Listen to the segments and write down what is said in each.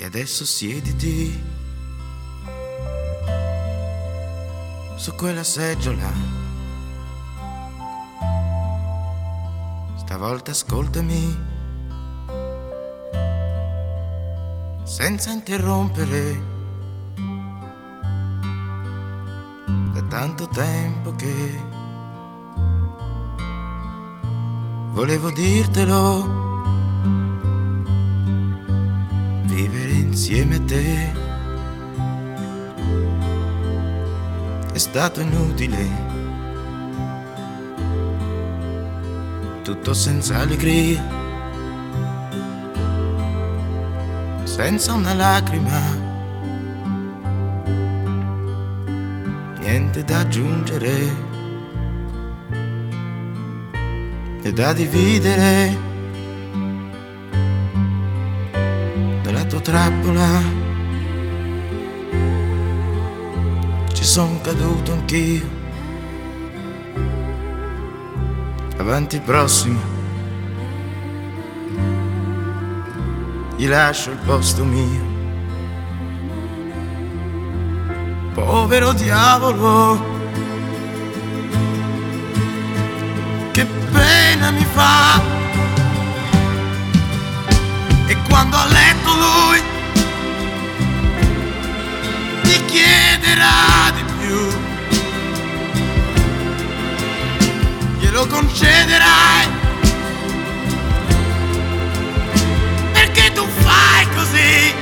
E adesso siediti su quella seggiola, stavolta ascoltami senza interrompere. Da tanto tempo che volevo dirtelo, vivere insieme a te è stato inutile, tutto senza allegria, senza una lacrima, niente da aggiungere e da dividere. Dalla tua trappola ci son caduto anch'io, avanti il prossimo, gli lascio il posto mio. Povero diavolo, che pena mi fa. E quando a letto lui ti chiederà di più, glielo concederai, perché tu fai così,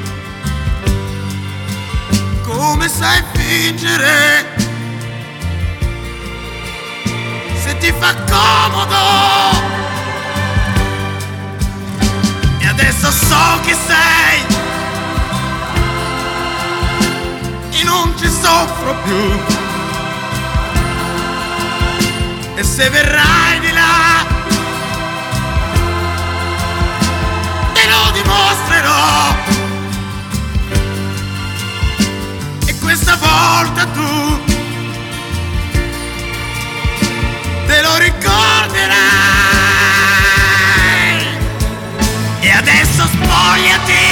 come sai fingere, se ti fa comodo. E adesso so chi sei e non ci soffro più. E se verrai di là te lo dimostrerò. E questa volta tu te lo ricorderai. E adesso spogliati